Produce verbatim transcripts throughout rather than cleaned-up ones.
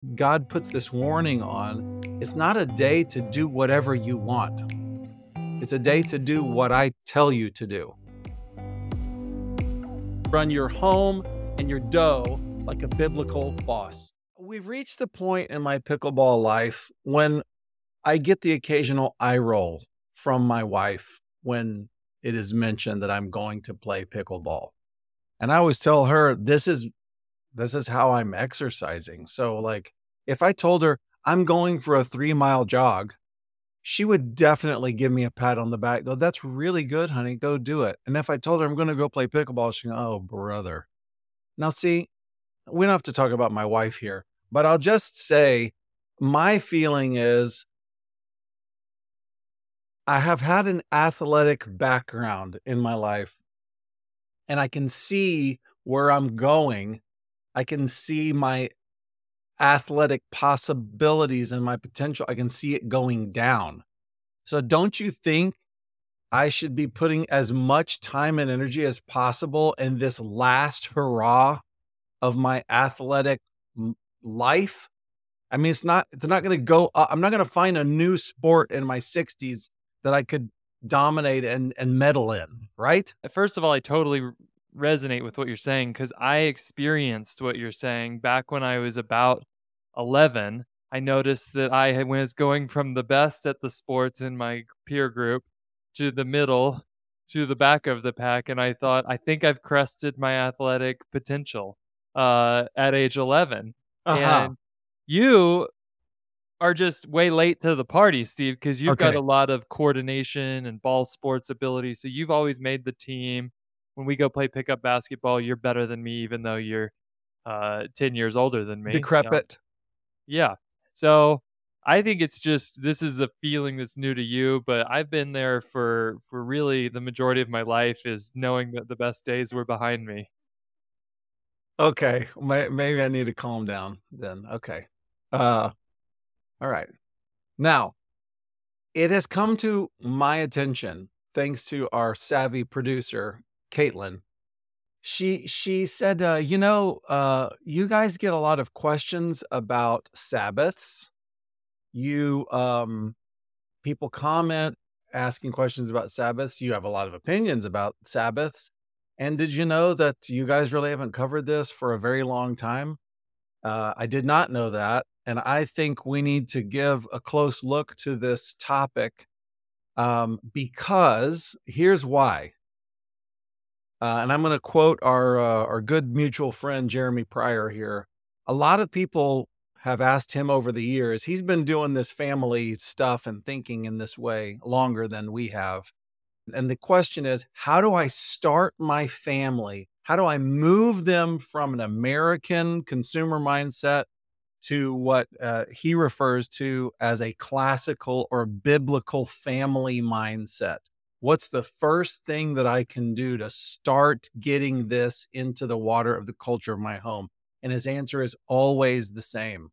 God puts this warning on. It's not a day to do whatever you want. It's a day to do what I tell you to do. Run your home and your dough like a biblical boss. We've reached the point in my pickleball life when I get the occasional eye roll from my wife when it is mentioned that I'm going to play pickleball. And I always tell her, this is this is how I'm exercising. So like, if I told her I'm going for a three mile jog, she would definitely give me a pat on the back. Go, that's really good, honey. Go do it. And if I told her I'm going to go play pickleball, she'd go, oh, brother. Now, see, we don't have to talk about my wife here, but I'll just say my feeling is I have had an athletic background in my life, and I can see where I'm going. I can see my athletic possibilities and my potential. I can see it going down. So don't you think I should be putting as much time and energy as possible in this last hurrah of my athletic m- life? I mean, it's not, it's not going to go up. I'm not going to find a new sport in my sixties that I could dominate and, and medal in, right? First of all, I totally r- resonate with what you're saying because I experienced what you're saying back when I was about eleven. I noticed that I had- was going from the best at the sports in my peer group to the middle to the back of the pack. And I thought, I think I've crested my athletic potential uh, at age eleven. Uh-huh. And you are just way late to the party, Steve, because you've got Okay. a lot of coordination and ball sports ability. So you've always made the team. When we go play pickup basketball, you're better than me, even though you're uh, ten years older than me. So, Decrepit. yeah. So I think it's just this is a feeling that's new to you, but I've been there for for really the majority of my life is knowing that the best days were behind me. Okay. May- Maybe I need to calm down then. Okay. Uh, all right. Now, it has come to my attention, thanks to our savvy producer, Caitlin. She she said, uh, you know, uh, you guys get a lot of questions about Sabbaths. You um, People comment asking questions about Sabbaths. You have a lot of opinions about Sabbaths. And did you know that you guys really haven't covered this for a very long time? Uh, I did not know that. And I think we need to give a close look to this topic um, because here's why. Uh, and I'm going to quote our uh, our good mutual friend Jeremy Pryor here. A lot of people have asked him over the years. He's been doing this family stuff and thinking in this way longer than we have. And the question is, how do I start my family? How do I move them from an American consumer mindset to what uh, he refers to as a classical or biblical family mindset? What's the first thing that I can do to start getting this into the water of the culture of my home? And his answer is always the same.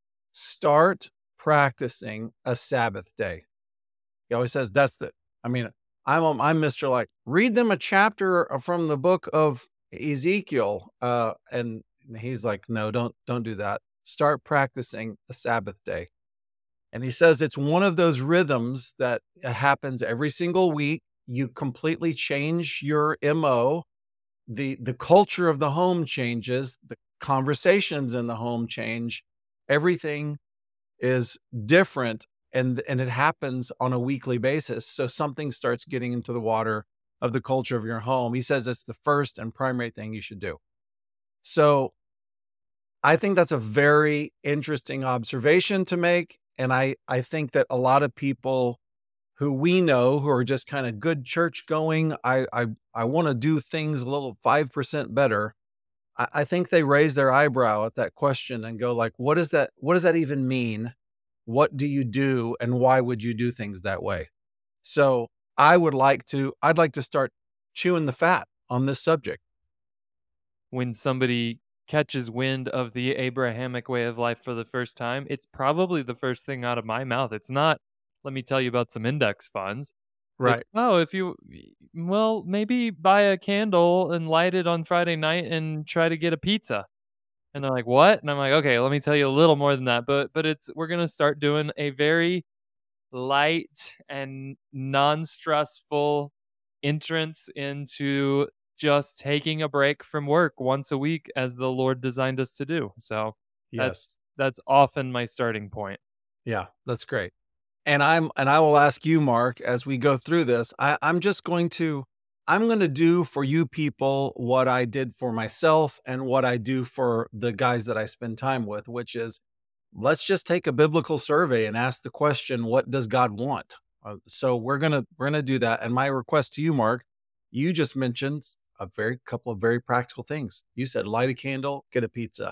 Start practicing a Sabbath day. He always says, that's the, I mean, I'm, I'm Mister Like, read them a chapter from the book of Ezekiel. Uh, and he's like, no, don't, don't do that. Start practicing a Sabbath day. And he says it's one of those rhythms that happens every single week. You completely change your M O. The the culture of the home changes, the conversations in the home change. Everything is different and and it happens on a weekly basis. So something starts getting into the water of the culture of your home. He says it's the first and primary thing you should do. So I think that's a very interesting observation to make. And I, I think that a lot of people who we know who are just kind of good church going, I, I, I want to do things a little five percent better. I, I think they raise their eyebrow at that question and go like, what is that? What does that even mean? What do you do? And why would you do things that way? So I would like to, I'd like to start chewing the fat on this subject. When somebody catches wind of the Abrahamic way of life for the first time, it's probably the first thing out of my mouth. It's not, let me tell you about some index funds. Right. It's, oh, if you, well, maybe buy a candle and light it on Friday night and try to get a pizza. And they're like, "What?" And I'm like, "Okay, let me tell you a little more than that." But but it's we're gonna start doing a very light and non-stressful entrance into just taking a break from work once a week as the Lord designed us to do. So Yes. that's that's often my starting point. Yeah, that's great. And I'm and I will ask you, Mark, as we go through this, I, I'm just going to I'm going to do for you people what I did for myself and what I do for the guys that I spend time with, which is let's just take a biblical survey and ask the question, what does God want? Uh, so we're gonna we're gonna do that. And my request to you, Mark, you just mentioned a very couple of very practical things. You said light a candle, get a pizza.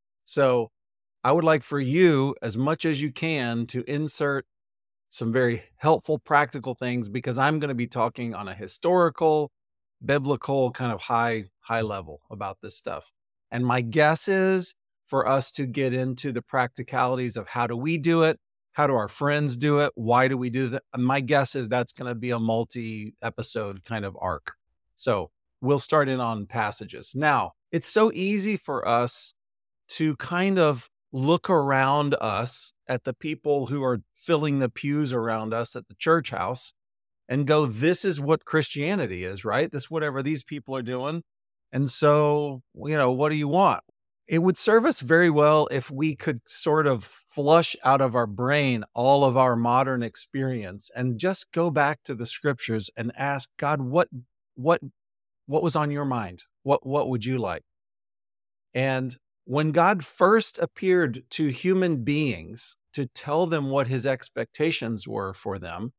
So I would like for you, as much as you can, to insert some very helpful, practical things because I'm going to be talking on a historical, biblical kind of high, high level about this stuff. And my guess is for us to get into the practicalities of how do we do it? How do our friends do it? Why do we do that? My guess is that's going to be a multi episode kind of arc. So we'll start in on passages. Now, it's so easy for us to kind of look around us at the people who are filling the pews around us at the church house and go, this is what Christianity is, right? This whatever these people are doing. And so, you know, what do you want? It would serve us very well if we could sort of flush out of our brain all of our modern experience and just go back to the scriptures and ask God, what, what, what was on your mind? What, what would you like? And when God first appeared to human beings to tell them what his expectations were for them,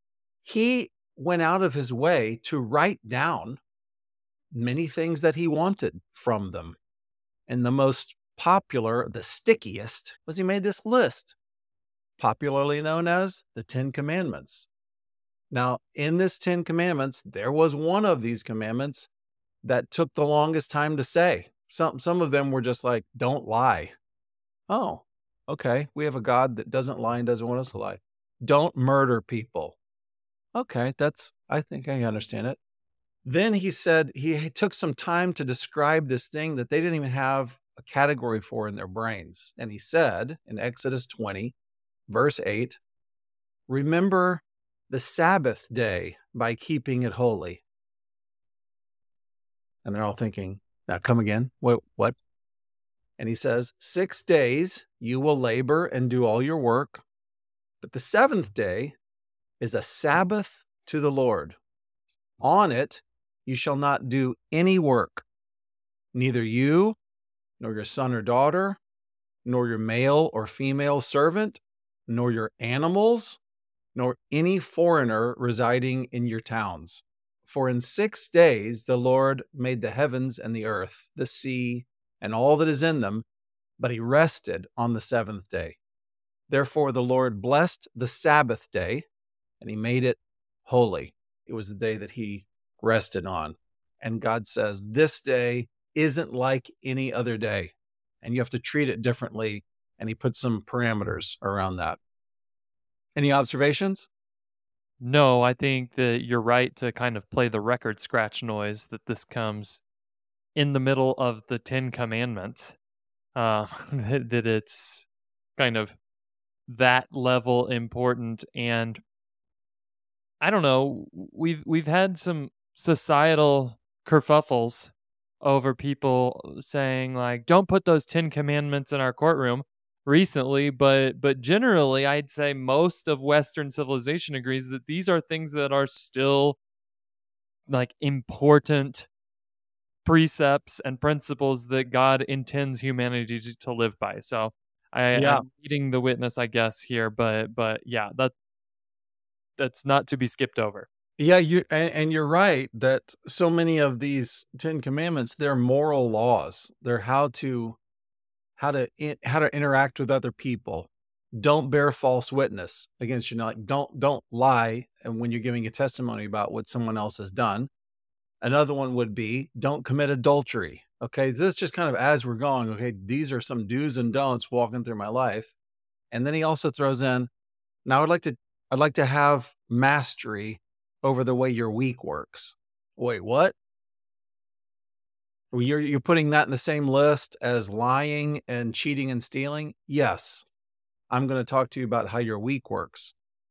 he went out of his way to write down many things that he wanted from them. And the most popular, the stickiest, was he made this list, popularly known as the Ten Commandments. Now, in this Ten Commandments, there was one of these commandments that took the longest time to say. Some some of them were just like, don't lie. Oh, okay. We have a God that doesn't lie and doesn't want us to lie. Don't murder people. Okay, that's, I think I understand it. Then he said he took some time to describe this thing that they didn't even have a category for in their brains. And he said in Exodus twenty, verse eight, remember the Sabbath day by keeping it holy. And they're all thinking, now come again. What? What? And he says, six days you will labor and do all your work, but the seventh day is a Sabbath to the Lord. On it you shall not do any work, neither you, nor your son or daughter, nor your male or female servant, nor your animals, nor any foreigner residing in your towns. For in six days the Lord made the heavens and the earth, the sea, and all that is in them, but he rested on the seventh day. Therefore the Lord blessed the Sabbath day, and he made it holy. It was the day that he rested on. And God says, this day isn't like any other day, and you have to treat it differently. And he put some parameters around that. Any observations? No, I think that you're right to kind of play the record scratch noise that this comes in the middle of the Ten Commandments. Uh, that, that it's kind of that level important. And I don't know, we've we've had some societal kerfuffles over people saying like, don't put those Ten Commandments in our courtroom recently, but but generally I'd say most of Western civilization agrees that these are things that are still like important precepts and principles that God intends humanity to, to live by. So I, Yeah. I'm leading the witness, I guess, here, but but yeah, that that's not to be skipped over. Yeah, you and, and you're right that so many of these Ten Commandments, they're moral laws. They're how to how to in, how to interact with other people. Don't bear false witness against you. Like don't don't lie and when you're giving a testimony about what someone else has done. Another one would be don't commit adultery. Okay, this is just kind of as we're going. Okay, these are some do's and don'ts walking through my life. And then he also throws in, now I'd like to I'd like to have mastery over the way your week works. Wait, what? Well, you're you're putting that in the same list as lying and cheating and stealing? Yes. I'm going to talk to you about how your week works.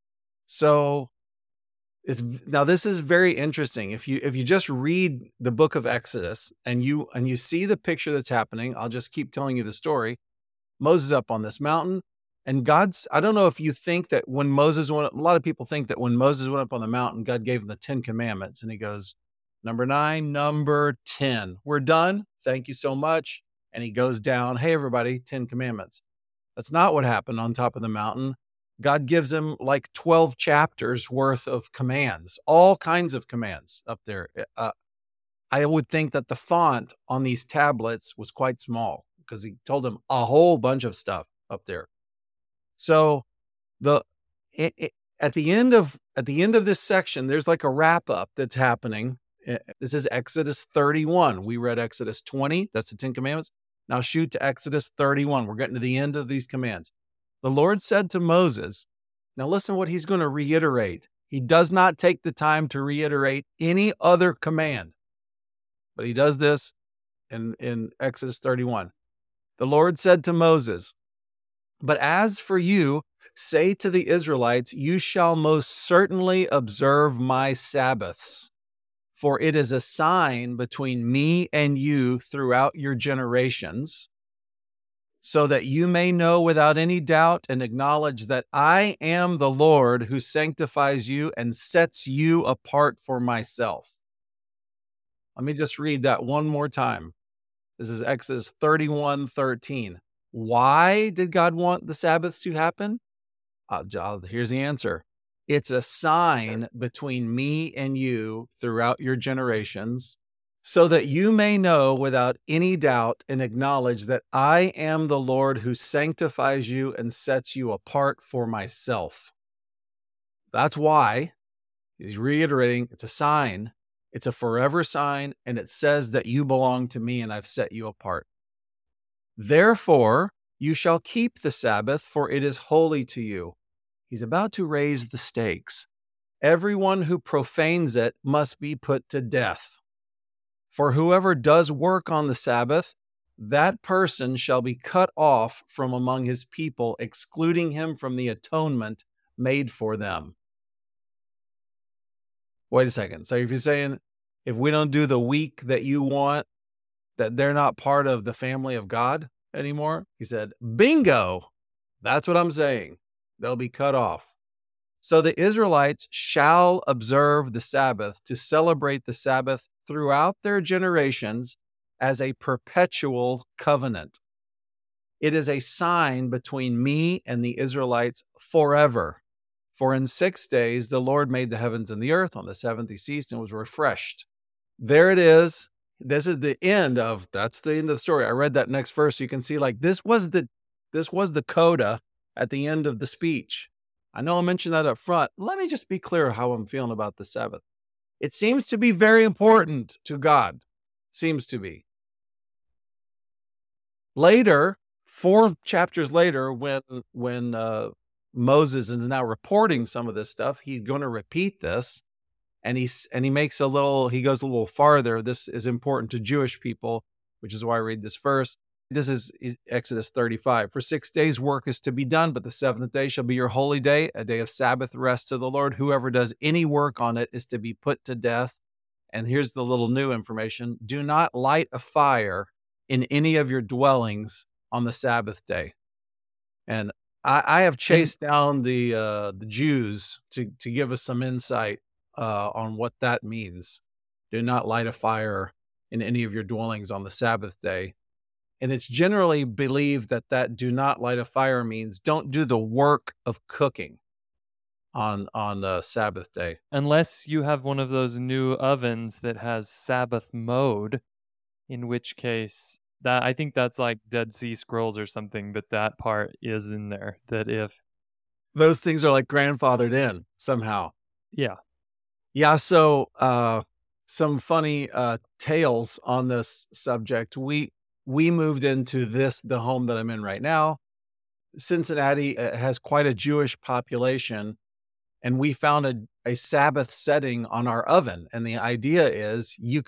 So it's now this is very interesting. If you if you just read the book of Exodus and you and you see the picture that's happening, I'll just keep telling you the story. Moses up on this mountain, and God's, I don't know if you think that when Moses went, a lot of people think that when Moses went up on the mountain, God gave him the Ten Commandments, and he goes, number nine, number ten, we're done. Thank you so much. And he goes down, hey, everybody, Ten Commandments. That's not what happened on top of the mountain. God gives him like twelve chapters worth of commands, all kinds of commands up there. Uh, I would think that the font on these tablets was quite small because he told him a whole bunch of stuff up there. So the it, it, at the end of at the end of this section, there's like a wrap up that's happening. This is Exodus thirty-one. We read Exodus twenty. That's the Ten Commandments. Now shoot to Exodus thirty-one. We're getting to the end of these commands. The Lord said to Moses, now listen what he's going to reiterate. He does not take the time to reiterate any other command, but he does this in, in Exodus thirty-one. The Lord said to Moses, but as for you, say to the Israelites, you shall most certainly observe my Sabbaths, for it is a sign between me and you throughout your generations, so that you may know without any doubt and acknowledge that I am the Lord who sanctifies you and sets you apart for myself. Let me just read that one more time. This is Exodus thirty-one thirteen. Why did God want the Sabbaths to happen? Uh, here's the answer. It's a sign between me and you throughout your generations, so that you may know without any doubt and acknowledge that I am the Lord who sanctifies you and sets you apart for myself. That's why he's reiterating it's a sign. It's a forever sign, and it says that you belong to me and I've set you apart. Therefore, you shall keep the Sabbath, for it is holy to you. He's about to raise the stakes. Everyone who profanes it must be put to death. For whoever does work on the Sabbath, that person shall be cut off from among his people, excluding him from the atonement made for them. Wait a second. So if you're saying, if we don't do the week that you want, that they're not part of the family of God anymore? He said, bingo. That's what I'm saying. They'll be cut off. So the Israelites shall observe the Sabbath to celebrate the Sabbath throughout their generations as a perpetual covenant. It is a sign between me and the Israelites forever. For in six days the Lord made the heavens and the earth. On the seventh he ceased and was refreshed. There it is. This is the end of, that's the end of the story. I read that next verse so you can see like this was the this was the coda at the end of the speech. I know I mentioned that up front. Let me just be clear how I'm feeling about the Sabbath. It seems to be very important to God. Seems to be. Later, four chapters later, when when uh, Moses is now reporting some of this stuff, he's going to repeat this, and he's and he makes a little. He goes a little farther. This is important to Jewish people, which is why I read this verse. This is Exodus thirty-five. For six days work is to be done, but the seventh day shall be your holy day, a day of Sabbath rest to the Lord. Whoever does any work on it is to be put to death. And here's the little new information. Do not light a fire in any of your dwellings on the Sabbath day. And I, I have chased down the uh, the Jews to, to give us some insight uh, on what that means. Do not light a fire in any of your dwellings on the Sabbath day. And it's generally believed that that do not light a fire means don't do the work of cooking on on the Sabbath day. Unless you have one of those new ovens that has Sabbath mode, in which case that I think that's like Dead Sea Scrolls or something, but that part is in there. That if those things are like grandfathered in somehow. Yeah. Yeah. So uh, some funny uh, tales on this subject. We we moved into this the home that I'm in right now. Cincinnati has quite a Jewish population, and we found a, a Sabbath setting on our oven. And the idea is you could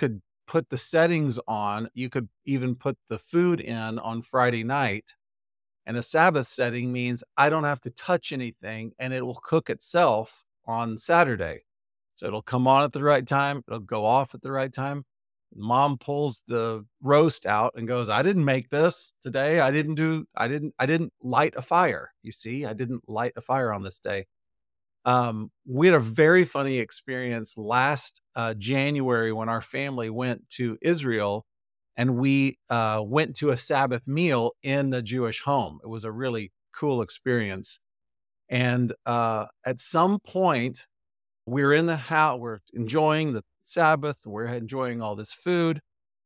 put the settings on. You could even put the food in on Friday night. And a Sabbath setting means I don't have to touch anything and it will cook itself on Saturday. So it'll come on at the right time. It'll go off at the right time. Mom pulls the roast out and goes, I didn't make this today. I didn't do, I didn't, I didn't light a fire. You see, I didn't light a fire on this day. Um, we had a very funny experience last uh, January when our family went to Israel, and we uh, went to a Sabbath meal in a Jewish home. It was a really cool experience. And uh, at some point, we're in the house, we're enjoying the Sabbath, we're enjoying all this food,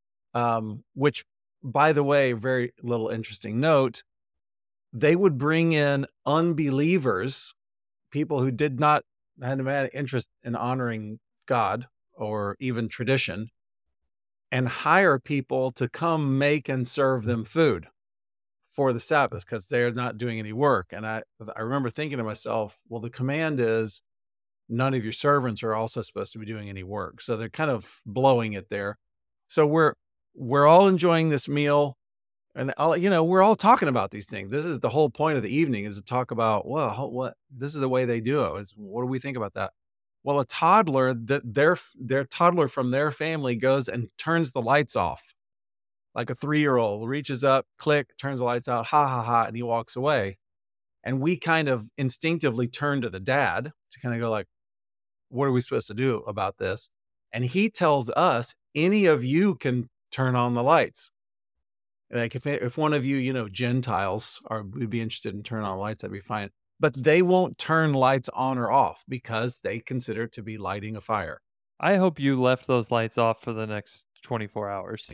um, which, by the way, very little interesting note, they would bring in unbelievers, people who did not have an interest in honoring God or even tradition, and hire people to come make and serve them food for the Sabbath because they're not doing any work. And I, I remember thinking to myself, well, the command is none of your servants are also supposed to be doing any work. So they're kind of blowing it there. So we're, we're all enjoying this meal, and all, you know, we're all talking about these things. This is the whole point of the evening, is to talk about, well, what, this is the way they do it. It's, what do we think about that? Well, a toddler, that their, their toddler from their family goes and turns the lights off. Like a three-year-old reaches up, click, turns the lights out, ha, ha, ha, and he walks away. And we kind of instinctively turn to the dad to kind of go like, what are we supposed to do about this? And he tells us, any of you can turn on the lights. Like if, if one of you, you know, Gentiles are, would be interested in turning on lights, that'd be fine. But they won't turn lights on or off because they consider it to be lighting a fire. I hope you left those lights off for the next twenty-four hours.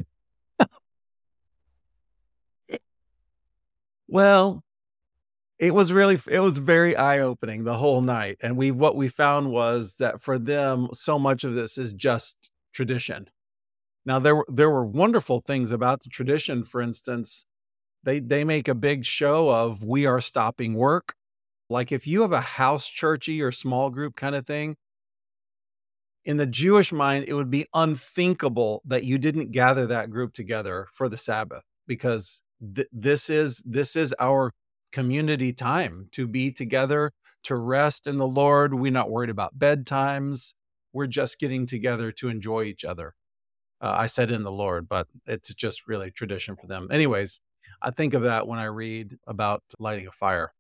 Well, it was really, it was very eye-opening the whole night. And we, what we found was that for them, so much of this is just tradition. Now, there were, there were wonderful things about the tradition. For instance, they, they make a big show of, we are stopping work. Like if you have a house churchy or small group kind of thing, in the Jewish mind, it would be unthinkable that you didn't gather that group together for the Sabbath, because th- this is, this is our community time to be together, to rest in the Lord. We're not worried about bedtimes. We're just getting together to enjoy each other. Uh, I said in the Lord, but it's just really tradition for them. Anyways, I think of that when I read about lighting a fire.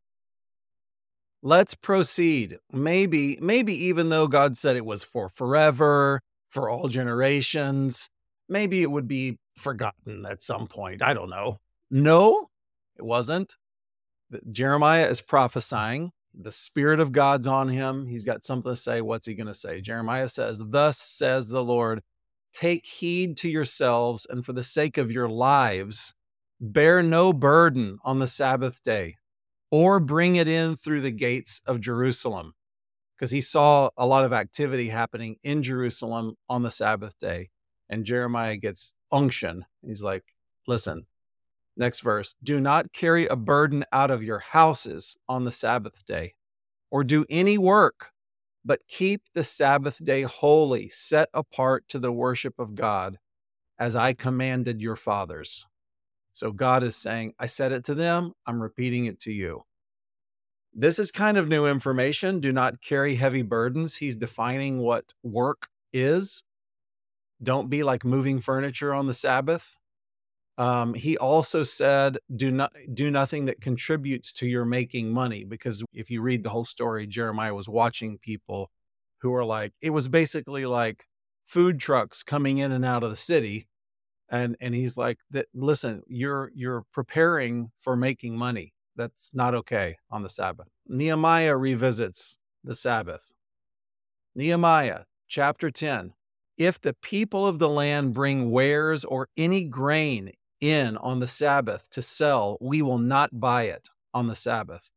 Let's proceed. Maybe, maybe even though God said it was for forever, for all generations, maybe it would be forgotten at some point. I don't know. No, it wasn't. Jeremiah is prophesying. The Spirit of God's on him. He's got something to say. What's he going to say? Jeremiah says, thus says the Lord, take heed to yourselves, and for the sake of your lives, bear no burden on the Sabbath day, or bring it in through the gates of Jerusalem. Because he saw a lot of activity happening in Jerusalem on the Sabbath day. And Jeremiah gets unction. He's like, listen, next verse, do not carry a burden out of your houses on the Sabbath day, or do any work, but keep the Sabbath day holy, set apart to the worship of God, as I commanded your fathers. So God is saying, I said it to them, I'm repeating it to you. This is kind of new information. Do not carry heavy burdens. He's defining what work is. Don't be like moving furniture on the Sabbath. Um, he also said, do not do nothing that contributes to your making money, because if you read the whole story, Jeremiah was watching people who are like, it was basically like food trucks coming in and out of the city. And, and he's like, that, listen, you're, you're preparing for making money. That's not okay on the Sabbath. Nehemiah revisits the Sabbath. Nehemiah chapter ten. If the people of the land bring wares or any grain in on the Sabbath to sell, we will not buy it on the Sabbath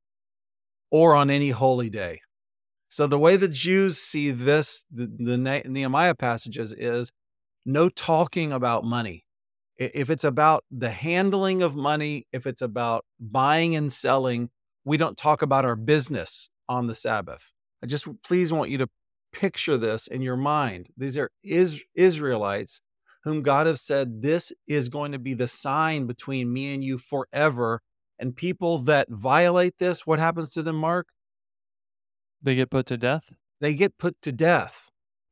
or on any holy day. So the way the Jews see this, the, the Nehemiah passages, is no talking about money. If it's about the handling of money, if it's about buying and selling, we don't talk about our business on the Sabbath. I just please want you to picture this in your mind. These are is- Israelites whom God have said, this is going to be the sign between me and you forever. And people that violate this, what happens to them, Mark? They get put to death? They get put to death.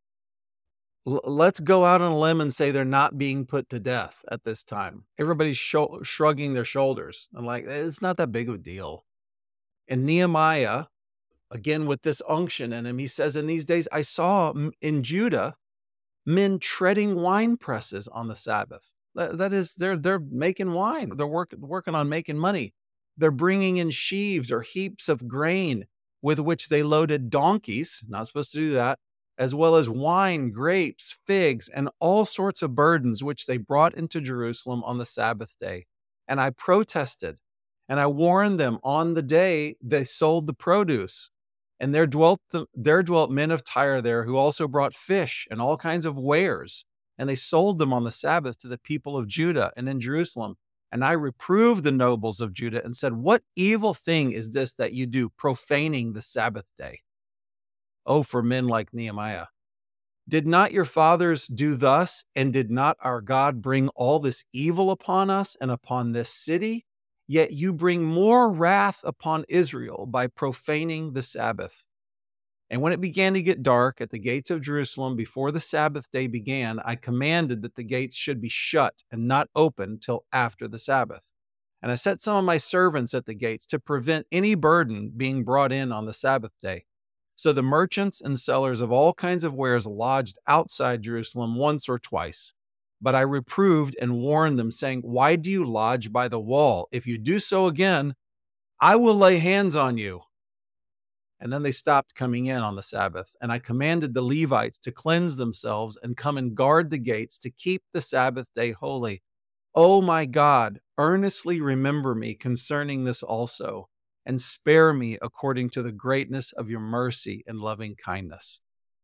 L- let's go out on a limb and say they're not being put to death at this time. Everybody's sh- shrugging their shoulders. I'm like, it's not that big of a deal. And Nehemiah, again, with this unction in him, he says, in these days, I saw in Judah men treading wine presses on the Sabbath. That, that is, they're they're making wine. They're work, working on making money. They're bringing in sheaves or heaps of grain with which they loaded donkeys. Not supposed to do that. As well as wine, grapes, figs, and all sorts of burdens which they brought into Jerusalem on the Sabbath day. And I protested, and I warned them on the day they sold the produce. And there dwelt the, there dwelt men of Tyre there, who also brought fish and all kinds of wares, and they sold them on the Sabbath to the people of Judah and in Jerusalem. And I reproved the nobles of Judah and said, what evil thing is this that you do, profaning the Sabbath day? Oh, for men like Nehemiah. Did not your fathers do thus, and did not our God bring all this evil upon us and upon this city? Yet you bring more wrath upon Israel by profaning the Sabbath. And when it began to get dark at the gates of Jerusalem before the Sabbath day began, I commanded that the gates should be shut and not open till after the Sabbath. And I set some of my servants at the gates to prevent any burden being brought in on the Sabbath day. So the merchants and sellers of all kinds of wares lodged outside Jerusalem once or twice. But I reproved and warned them, saying, why do you lodge by the wall? If you do so again, I will lay hands on you. And then they stopped coming in on the Sabbath. And I commanded the Levites to cleanse themselves and come and guard the gates to keep the Sabbath day holy. Oh my God, earnestly remember me concerning this also, and spare me according to the greatness of your mercy and loving kindness.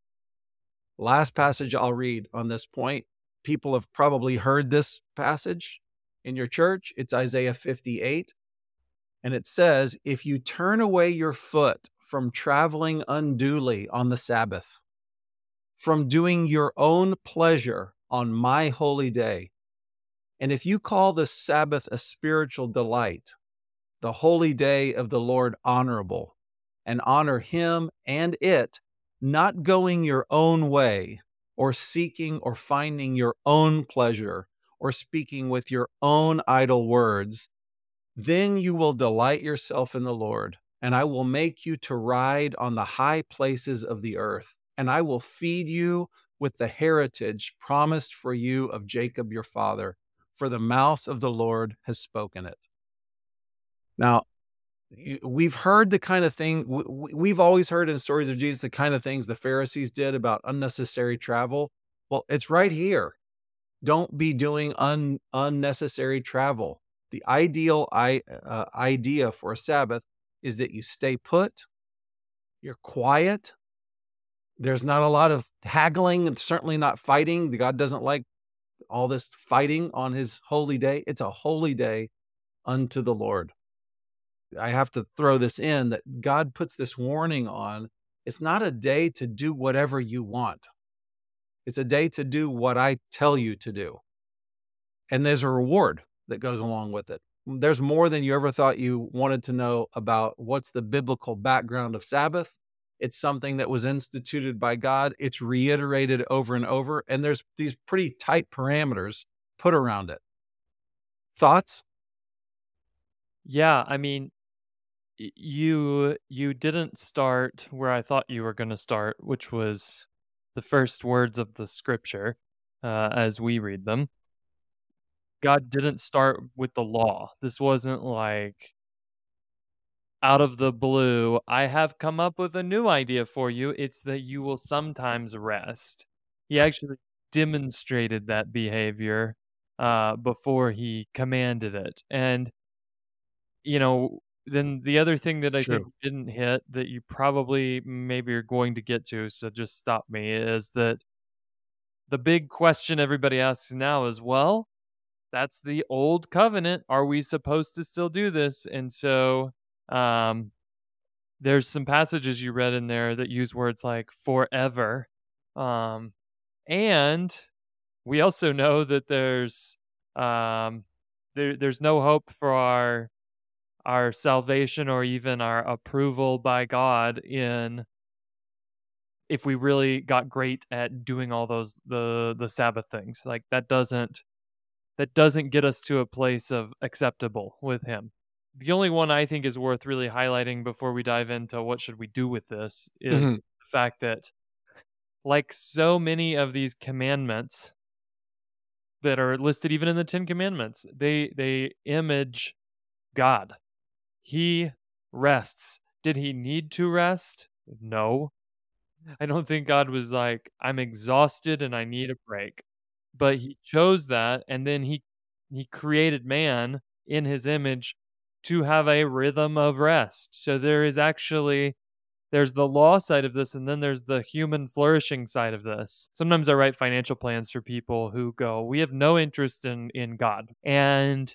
Last passage I'll read on this point. People have probably heard this passage in your church. It's Isaiah fifty-eight. And it says, if you turn away your foot from traveling unduly on the Sabbath, from doing your own pleasure on my holy day, and if you call the Sabbath a spiritual delight, the holy day of the Lord honorable, and honor him and it, not going your own way, or seeking or finding your own pleasure, or speaking with your own idle words, then you will delight yourself in the Lord, and I will make you to ride on the high places of the earth, and I will feed you with the heritage promised for you of Jacob your father, for the mouth of the Lord has spoken it. Now, we've heard the kind of thing, we've always heard in stories of Jesus, the kind of things the Pharisees did about unnecessary travel. Well, it's right here. Don't be doing un, unnecessary travel. The ideal I, uh, idea for a Sabbath is that you stay put, you're quiet, there's not a lot of haggling and certainly not fighting. God doesn't like all this fighting on his holy day. It's a holy day unto the Lord. I have to throw this in that God puts this warning on. It's not a day to do whatever you want. It's a day to do what I tell you to do. And there's a reward that goes along with it. There's more than you ever thought you wanted to know about what's the biblical background of Sabbath. It's something that was instituted by God. It's reiterated over and over. And there's these pretty tight parameters put around it. Thoughts? Yeah, I mean, you you didn't start where I thought you were going to start, which was the first words of the scripture uh, as we read them. God didn't start with the law. This wasn't like out of the blue, I have come up with a new idea for you. It's that you will sometimes rest. He actually demonstrated that behavior uh, before he commanded it. And, you know, then the other thing that I True. think you didn't hit that you probably maybe are going to get to, so just stop me, is that the big question everybody asks now is, well, that's the old covenant. Are we supposed to still do this? And so um, there's some passages you read in there that use words like forever. Um, and we also know that there's um, there, there's no hope for our our salvation or even our approval by God in if we really got great at doing all those the the Sabbath things. Like that doesn't that doesn't get us to a place of acceptable with him. The only one I think is worth really highlighting before we dive into what should we do with this is Mhm. the fact that like so many of these commandments that are listed even in the Ten Commandments, they they image God. He rests. Did he need to rest? No. I don't think God was like, I'm exhausted and I need a break. But he chose that and then he he created man in his image to have a rhythm of rest. So there is actually there's the law side of this and then there's the human flourishing side of this. Sometimes I write financial plans for people who go, "We have no interest in in God." And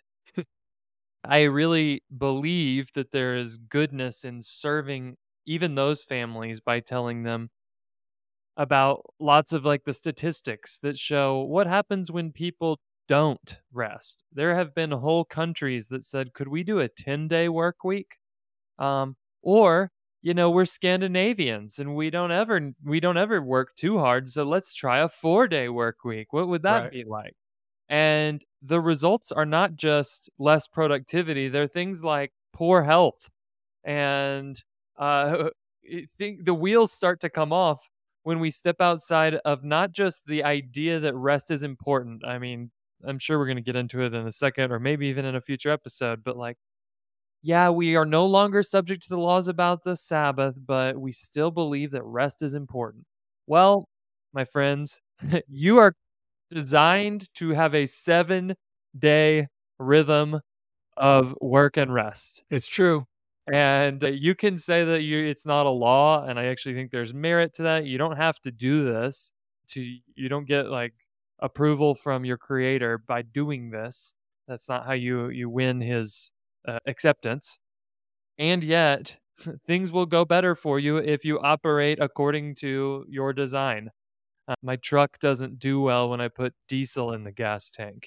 I really believe that there is goodness in serving even those families by telling them about lots of like the statistics that show what happens when people don't rest. There have been whole countries that said, "Could we do a ten-day work week?" Um, or, you know, we're Scandinavians and we don't ever we don't ever work too hard, so let's try a four-day work week. What would that Right. be like? And the results are not just less productivity, they're things like poor health and uh, I think the wheels start to come off when we step outside of not just the idea that rest is important. I mean, I'm sure we're going to get into it in a second or maybe even in a future episode, but like, yeah, we are no longer subject to the laws about the Sabbath, but we still believe that rest is important. Well, my friends, you are designed to have a seven day rhythm of work and rest. It's true. And uh, you can say that you it's not a law, and I actually think there's merit to that. You don't have to do this to you don't get like approval from your creator by doing this. That's not how you you win his uh, acceptance. And yet, things will go better for you if you operate according to your design. Uh, my truck doesn't do well when I put diesel in the gas tank.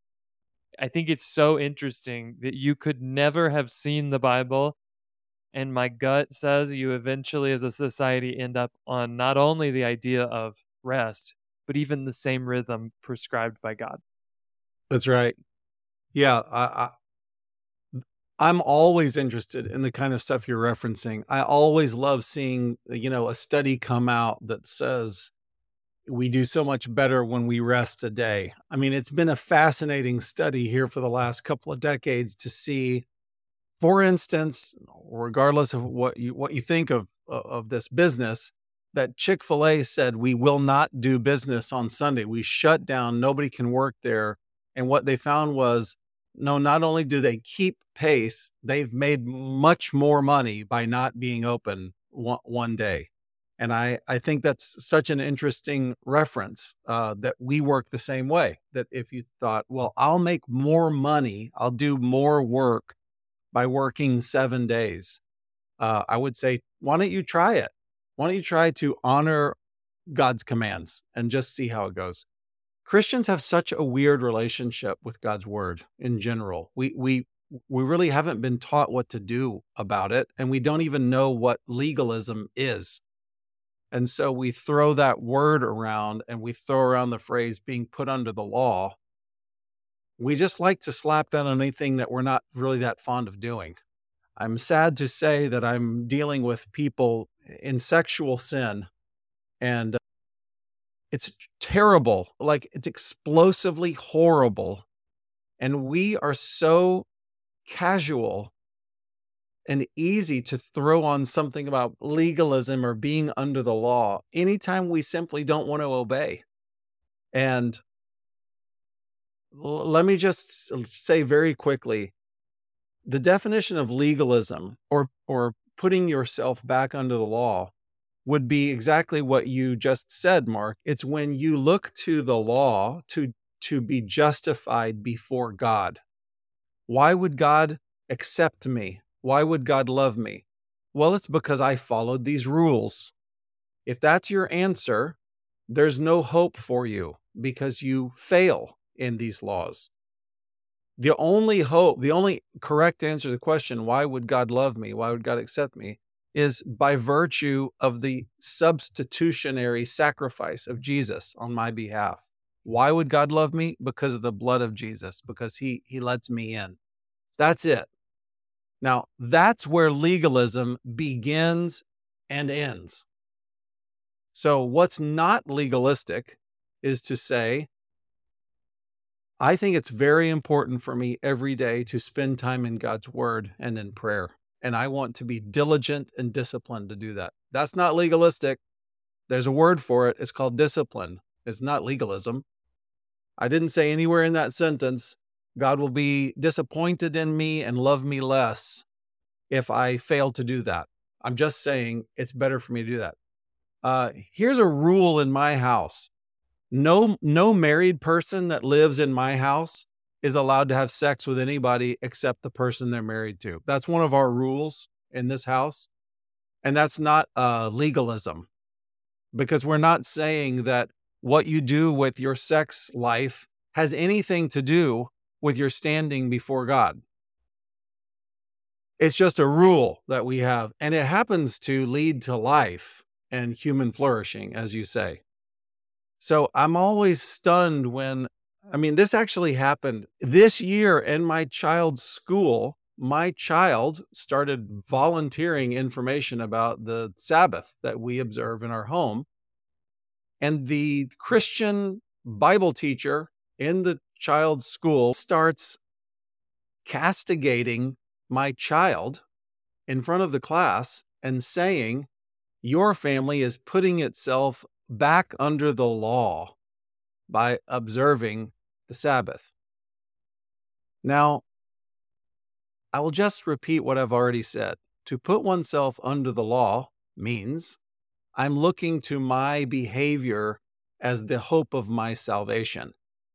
I think it's so interesting that you could never have seen the Bible and my gut says you eventually, as a society, end up on not only the idea of rest, but even the same rhythm prescribed by God. That's right. Yeah, I, I I'm always interested in the kind of stuff you're referencing. I always love seeing, you know, a study come out that says we do so much better when we rest a day. I mean, it's been a fascinating study here for the last couple of decades to see, for instance, regardless of what you what you think of of this business, that Chick-fil-A said we will not do business on Sunday. We shut down, nobody can work there. And what they found was no, not only do they keep pace, they've made much more money by not being open one, one day. And I, I think that's such an interesting reference uh, that we work the same way. That if you thought, well, I'll make more money, I'll do more work by working seven days, uh, I would say, why don't you try it? Why don't you try to honor God's commands and just see how it goes? Christians have such a weird relationship with God's word in general. We we we really haven't been taught what to do about it, and we don't even know what legalism is. And so we throw that word around and we throw around the phrase being put under the law. We just like to slap that on anything that we're not really that fond of doing. I'm sad to say that I'm dealing with people in sexual sin, and it's terrible. Like, it's explosively horrible. And we are so casual and easy to throw on something about legalism or being under the law anytime we simply don't want to obey. And l- let me just s- say very quickly, the definition of legalism or or putting yourself back under the law would be exactly what you just said, Mark. It's when you look to the law to to be justified before God. Why would God accept me? Why would God love me? Well, it's because I followed these rules. If that's your answer, there's no hope for you because you fail in these laws. The only hope, the only correct answer to the question, why would God love me? Why would God accept me? Is by virtue of the substitutionary sacrifice of Jesus on my behalf. Why would God love me? Because of the blood of Jesus, because he, he lets me in. That's it. Now, that's where legalism begins and ends. So what's not legalistic is to say, I think it's very important for me every day to spend time in God's word and in prayer. And I want to be diligent and disciplined to do that. That's not legalistic. There's a word for it. It's called discipline. It's not legalism. I didn't say anywhere in that sentence, God will be disappointed in me and love me less if I fail to do that. I'm just saying it's better for me to do that. Uh, here's a rule in my house. No, no married person that lives in my house is allowed to have sex with anybody except the person they're married to. That's one of our rules in this house. And that's not uh, legalism, because we're not saying that what you do with your sex life has anything to do with your standing before God. It's just a rule that we have, and it happens to lead to life and human flourishing, as you say. So I'm always stunned when, I mean, this actually happened this year in my child's school. My child started volunteering information about the Sabbath that we observe in our home. And the Christian Bible teacher in the child's school starts castigating my child in front of the class and saying, your family is putting itself back under the law by observing the Sabbath. Now, I will just repeat what I've already said. To put oneself under the law means I'm looking to my behavior as the hope of my salvation.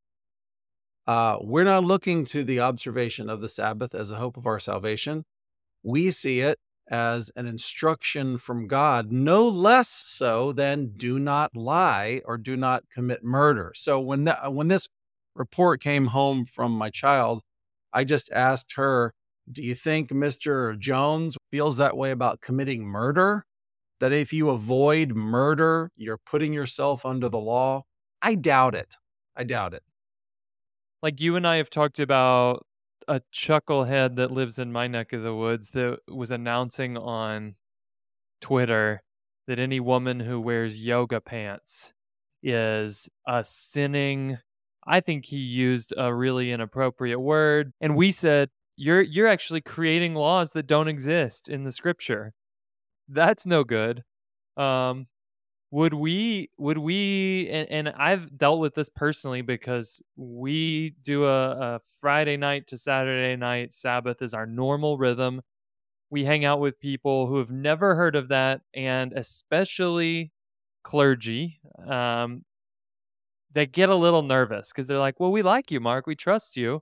Uh, we're not looking to the observation of the Sabbath as a hope of our salvation. We see it as an instruction from God, no less so than do not lie or do not commit murder. So when the, when this report came home from my child, I just asked her, do you think Mister Jones feels that way about committing murder? That if you avoid murder, you're putting yourself under the law? I doubt it. I doubt it. Like you and I have talked about a chucklehead that lives in my neck of the woods that was announcing on Twitter that any woman who wears yoga pants is a sinning. I think he used a really inappropriate word. And we said, you're you're actually creating laws that don't exist in the scripture. That's no good. Um, would we, would we, and, and I've dealt with this personally because we do a, a Friday night to Saturday night Sabbath is our normal rhythm. We hang out with people who have never heard of that, and especially clergy. Um, they get a little nervous because they're like, well, we like you, Mark. We trust you.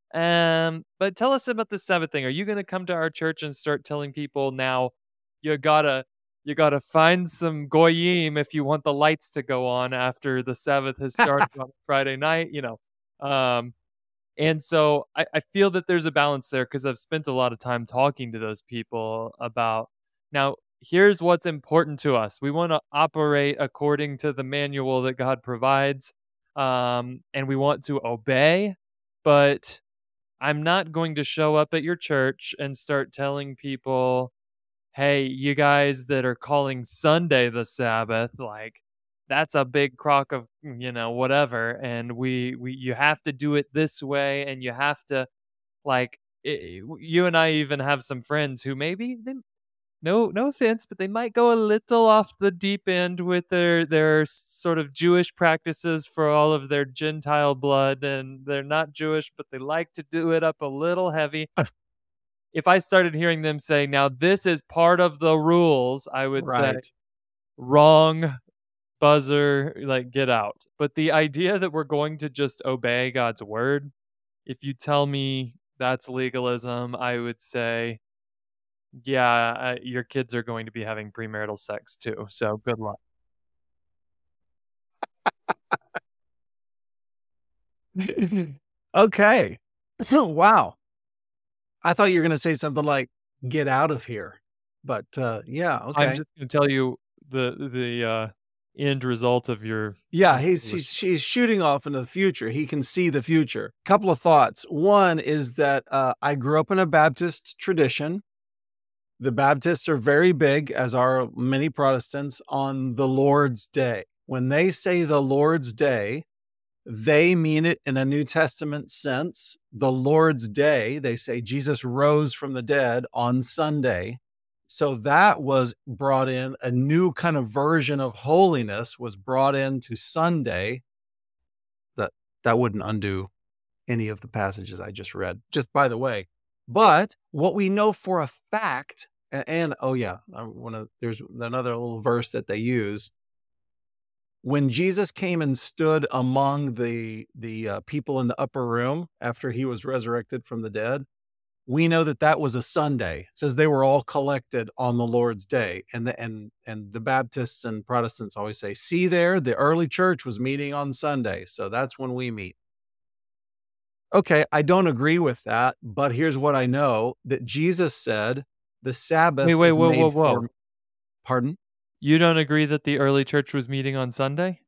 Um, but tell us about the Sabbath thing. Are you going to come to our church and start telling people now you gotta you gotta find some goyim if you want the lights to go on after the Sabbath has started on Friday night, you know? Um, and so I, I feel that there's a balance there because I've spent a lot of time talking to those people about now. Here's what's important to us. We want to operate according to the manual that God provides, um, and we want to obey. But I'm not going to show up at your church and start telling people, hey, you guys that are calling Sunday the Sabbath, like that's a big crock of, you know, whatever. And we, we, you have to do it this way. And you have to like, it, you and I even have some friends who maybe they, no, no offense, but they might go a little off the deep end with their their sort of Jewish practices for all of their Gentile blood, and they're not Jewish, but they like to do it up a little heavy. If I started hearing them say, "Now this is part of the rules," I would say, Right. "Wrong, buzzer, like get out." But the idea that we're going to just obey God's word, if you tell me that's legalism, I would say, yeah, uh, your kids are going to be having premarital sex too. So good luck. Okay. Wow. I thought you were going to say something like, get out of here. But uh, yeah, I'm okay. just gonna tell you the the, uh, end result of your Yeah, of he's, your he's, he's shooting off into the future. He can see the future. Couple of thoughts. One is that uh, I grew up in a Baptist tradition. The Baptists are very big, as are many Protestants, on the Lord's Day. When they say the Lord's Day, they mean it in a New Testament sense. The Lord's Day, they say Jesus rose from the dead on Sunday. So that was brought in, a new kind of version of holiness was brought into Sunday. That that wouldn't undo any of the passages I just read, just by the way. But what we know for a fact, and, and oh yeah, I wanna, there's another little verse that they use. When Jesus came and stood among the the uh, people in the upper room after he was resurrected from the dead, we know that that was a Sunday. It says they were all collected on the Lord's Day, and the and and the Baptists and Protestants always say, "See there, the early church was meeting on Sunday, so that's when we meet." Okay, I don't agree with that, but here's what I know, that Jesus said the Wait, Sabbath wait, is whoa, whoa, made whoa. for. Pardon? You don't agree that the early church was meeting on Sunday?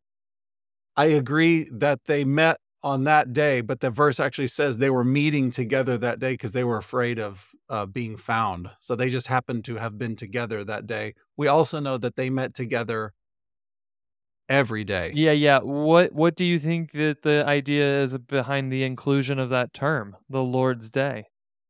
I agree that they met on that day, but the verse actually says they were meeting together that day because they were afraid of uh, being found. So they just happened to have been together that day. We also know that they met together every day. Yeah, yeah. What what do you think that the idea is behind the inclusion of that term, the Lord's Day?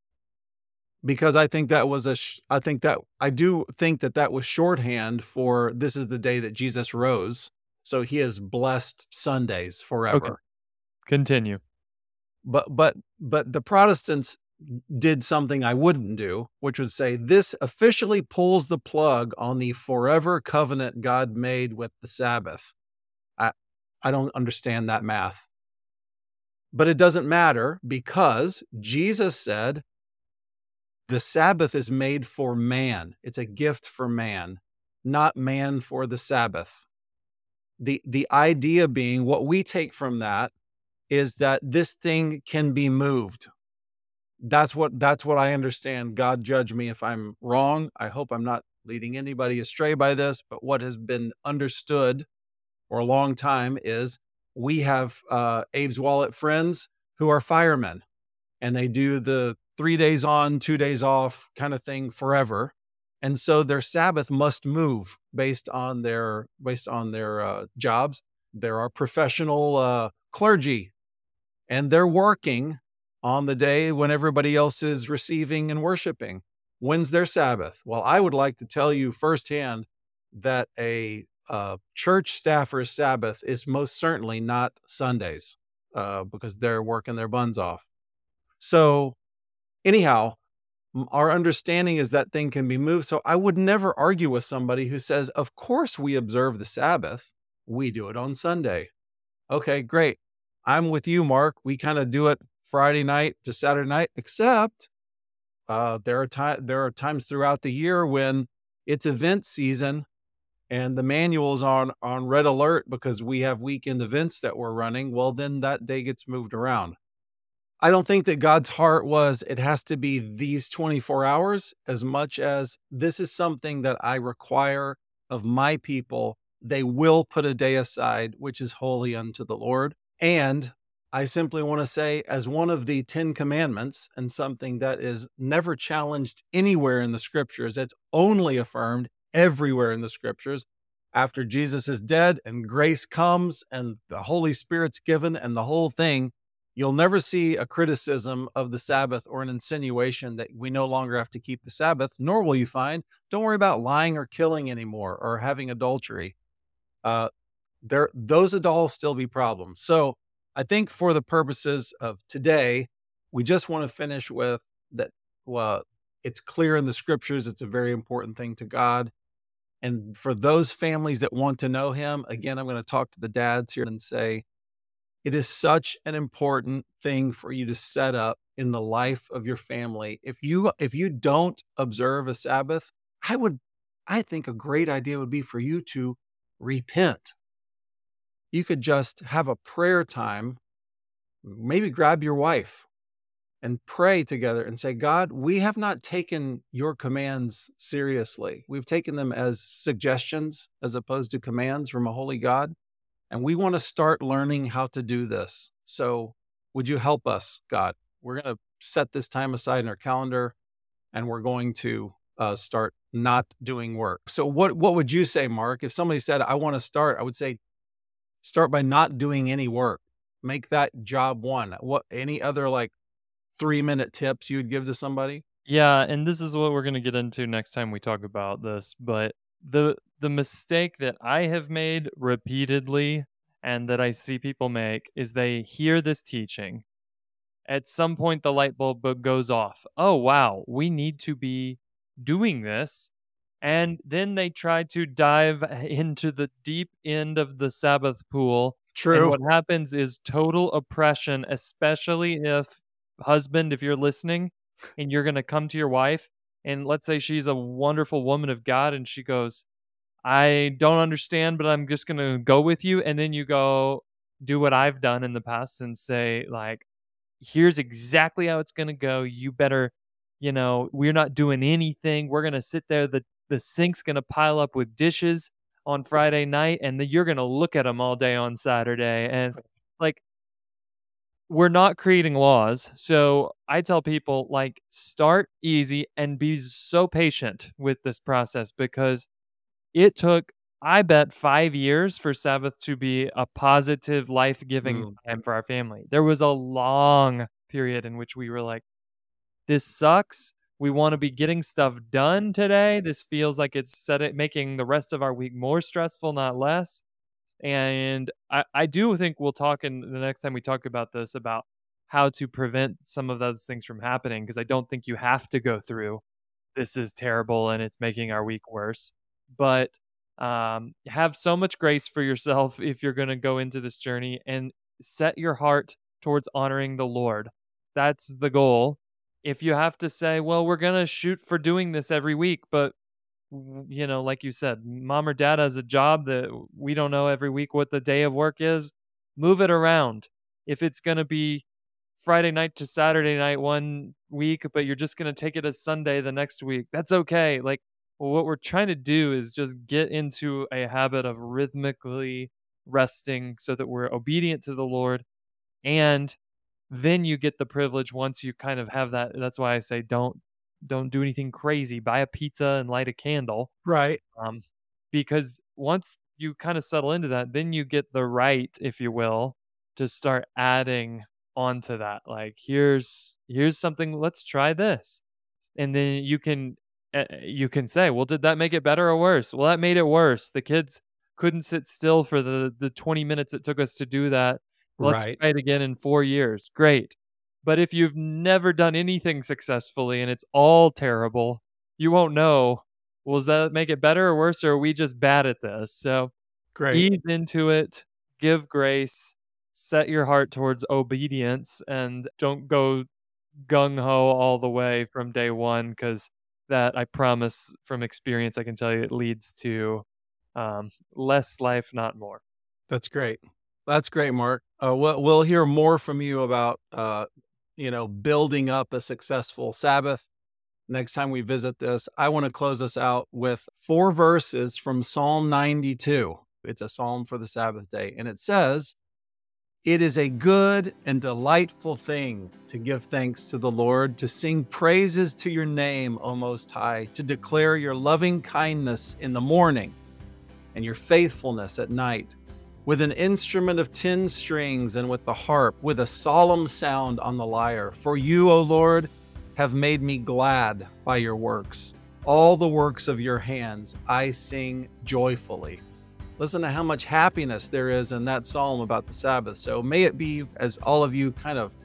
Because I think that was a, sh- I think that, I do think that that was shorthand for this is the day that Jesus rose. So he has blessed Sundays Okay, forever. continue. But, but, but the Protestants did something I wouldn't do, which would say this officially pulls the plug on the forever covenant God made with the Sabbath. I, I don't understand that math. But it doesn't matter because Jesus said, the Sabbath is made for man. It's a gift for man, not man for the Sabbath. The, the idea being, what we take from that is that this thing can be moved. That's what that's what I understand. God judge me if I'm wrong. I hope I'm not leading anybody astray by this, but what has been understood for a long time is we have uh, Abe's Wallet friends who are firemen, and they do the three days on, two days off kind of thing forever. And so their Sabbath must move based on their based on their uh, jobs. There are professional uh, clergy, and they're working on the day when everybody else is receiving and worshiping. When's their Sabbath? Well, I would like to tell you firsthand that a uh, church staffer's Sabbath is most certainly not Sundays, uh, because they're working their buns off. So anyhow, our understanding is that thing can be moved. So I would never argue with somebody who says, of course we observe the Sabbath. We do it on Sunday. Okay, great. I'm with you, Mark. We kind of do it Friday night to Saturday night, except uh, there are time there are times throughout the year when it's event season and the manual's on on red alert because we have weekend events that we're running. Well, then that day gets moved around. I don't think that God's heart was it has to be these twenty-four hours as much as this is something that I require of my people. They will put a day aside, which is holy unto the Lord. And I simply want to say, as one of the Ten Commandments and something that is never challenged anywhere in the scriptures, it's only affirmed everywhere in the scriptures. After Jesus is dead and grace comes and the Holy Spirit's given and the whole thing, you'll never see a criticism of the Sabbath or an insinuation that we no longer have to keep the Sabbath, nor will you find, don't worry about lying or killing anymore or having adultery. Uh, there, those would all still be problems. So I think for the purposes of today, we just want to finish with that. Well, it's clear in the scriptures. It's a very important thing to God. And for those families that want to know him, again, I'm going to talk to the dads here and say, it is such an important thing for you to set up in the life of your family. If you if you don't observe a Sabbath, I would I think a great idea would be for you to repent. You could just have a prayer time maybe grab your wife and pray together and say, God, we have not taken your commands seriously. We've taken them as suggestions as opposed to commands from a holy God. And we want to start learning how to do this. So would you help us, God? We're going to set this time aside in our calendar, and we're going to uh, start not doing work. So what, what would you say, Mark? If somebody said, I want to start, I would say, start by not doing any work. Make that job one. What, any other like three minute tips you would give to somebody? Yeah, and this is what we're going to get into next time we talk about this, but the the mistake that I have made repeatedly and that I see people make is they hear this teaching. At some point the light bulb goes off. Oh, wow, we need to be doing this. And then they try to dive into the deep end of the Sabbath pool. And True. what happens is total oppression, especially if, husband, if you're listening and you're going to come to your wife, and let's say she's a wonderful woman of God and she goes, I don't understand, but I'm just going to go with you. And then you go do what I've done in the past and say, like, here's exactly how it's going to go. You better, you know, we're not doing anything. We're going to sit there. The, the sink's going to pile up with dishes on Friday night, and then you're going to look at them all day on Saturday. And like, we're not creating laws. So I tell people, like, start easy and be so patient with this process, because it took, I bet, five years for Sabbath to be a positive, life-giving Mm. time for our family. There was a long period in which we were like, this sucks. We want to be getting stuff done today. This feels like it's set it, making the rest of our week more stressful, not less. And I, I do think we'll talk in the next time we talk about this about how to prevent some of those things from happening, because I don't think you have to go through this is terrible and it's making our week worse. But um, have so much grace for yourself if you're going to go into this journey, and set your heart towards honoring the Lord. That's the goal. If you have to say, well, we're going to shoot for doing this every week, but you know, like you said, mom or dad has a job that we don't know every week what the day of work is, move it around. If it's going to be Friday night to Saturday night one week, but you're just going to take it as Sunday the next week, that's okay. Like, well, what we're trying to do is just get into a habit of rhythmically resting so that we're obedient to the Lord. And then you get the privilege once you kind of have that. That's why I say don't don't do anything crazy. Buy a pizza and light a candle. Right. Um, because once you kind of settle into that, then you get the right, if you will, to start adding onto that. Like, here's here's something. Let's try this, and then you can uh, you can say, well, did that make it better or worse? Well, that made it worse. The kids couldn't sit still for the the twenty minutes it took us to do that. Let's Right. try it again in four years. Great. But if you've never done anything successfully and it's all terrible, you won't know, well, does that make it better or worse, or are we just bad at this? So Great. ease into it, give grace, set your heart towards obedience, and don't go gung-ho all the way from day one, because that, I promise from experience, I can tell you, it leads to um, less life, not more. That's great. That's great, Mark. Uh, we'll, we'll hear more from you about, uh, you know, building up a successful Sabbath next time we visit this. I want to close us out with four verses from Psalm ninety-two. It's a psalm for the Sabbath day. And it says, "It is a good and delightful thing to give thanks to the Lord, to sing praises to your name, O Most High, to declare your loving kindness in the morning and your faithfulness at night, with an instrument of ten strings and with the harp, with a solemn sound on the lyre. For you, O Lord, have made me glad by your works. All the works of your hands I sing joyfully." Listen to how much happiness there is in that psalm about the Sabbath. So may it be, as all of you kind of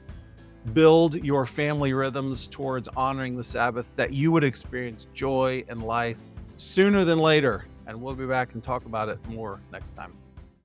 build your family rhythms towards honoring the Sabbath, that you would experience joy and life sooner than later. And we'll be back and talk about it more next time.